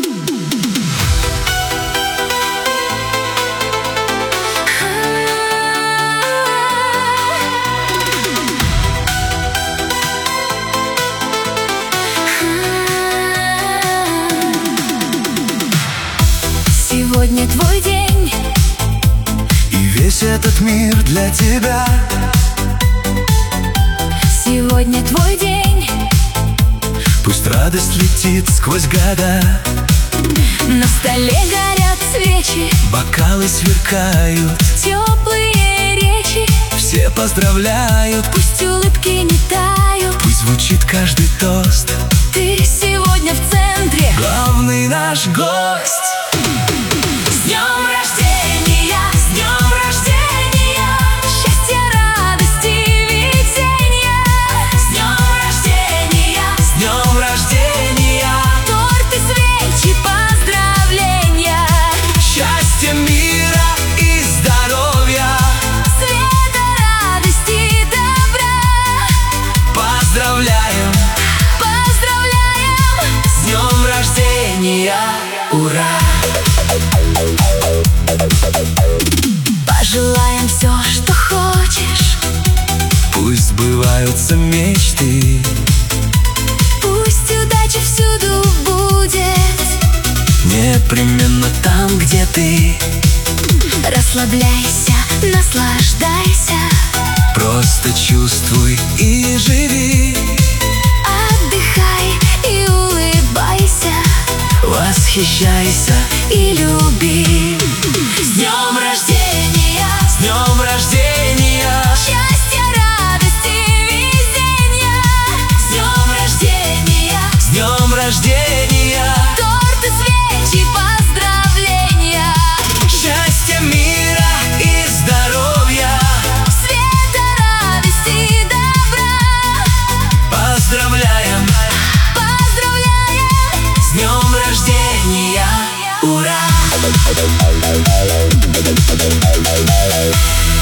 Сегодня твой день, и весь этот мир для тебя. сегодня твой день. Пусть радость летит сквозь года. На столе горят свечи, Бокалы сверкают, теплые речи. все поздравляют. Пусть улыбки не тают, Пусть звучит каждый тост. ты сегодня в центре. Главный наш гость. С днем рождения, с днем рождения, счастья, радости, везения. С днем рождения, С днем рождения, торт и свечи, поздравления. счастья, мира и здоровья. Света, радости, добра. Поздравляем Поздравляем, с днем рождения. Ура! пожелаем все, что хочешь. Пусть сбываются мечты. Пусть удача всюду будет. Непременно там, где ты. Расслабляйся, наслаждайся. Просто чувствуй и живи. Отдыхай и улыбайся. Восхищайся. И люби. С днем рождения, С днем рождения, счастья, радости, везения. С днем рождения, с днем рождения, торт и свечи, поздравления. счастья, мира и здоровья. Света, радости, добра. Поздравляем Поздравляем, с днем рождения. Ура!